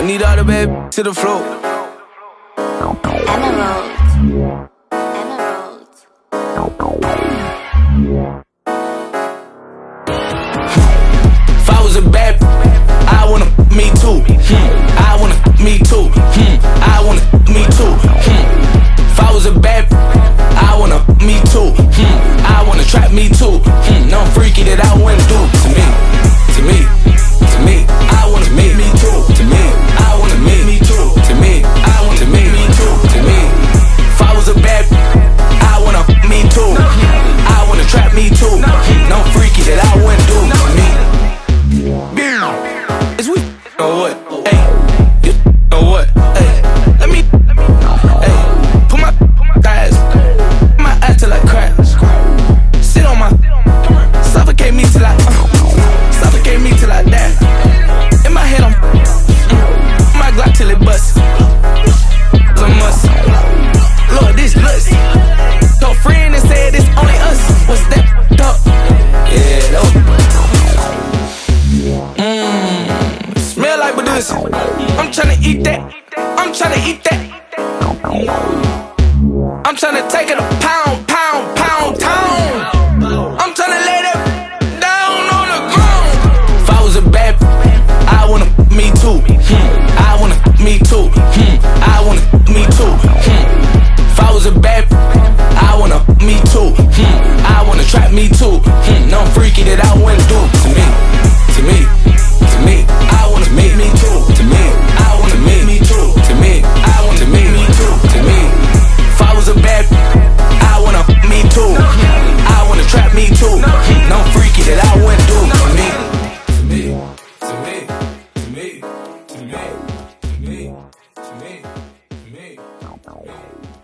need all the baby to the floor. Emerald. If I was a bad, I wanna me too. I wanna me too. I wanna me too. If I was a bad, I wanna me too. I wanna trap me too. No freaky that I wouldn't do to me. To me, to me, I wanna me too. To me, I wanna me too. To me, I wanna me too. To me, if I was a bad, I wanna me too. I wanna trap me too. No freaky that I wouldn't do to me. Is we or what? Hey, you or what? Hey, let me. Hey, put my thighs, my ass till I crack. Sit on my, suffocate me till I die. In my head, I'm my Glock till it busts. It's a must. Lord, this lust. Told friend and said it's only us. What's that? Dog? Yeah, that was. Smell like this. I'm tryna eat that. I'm tryna eat that. I'm tryna take it a pound, pound, pound, town. I'm tryna lay that down on the ground. If I was a bad, I wanna me too. I wanna me too. I wanna me too. If I was a bad, I wanna me too. I wanna trap me too. No freaky that I wouldn't do to me. To me, to me, I wanna me too. To me, I wanna me too. To me, I wanna me too. To me, if I was a bad, I wanna me too. I wanna trap me too. No freaky that I wouldn't do to me. To me, to me, to me, to me, to me, to me, to me.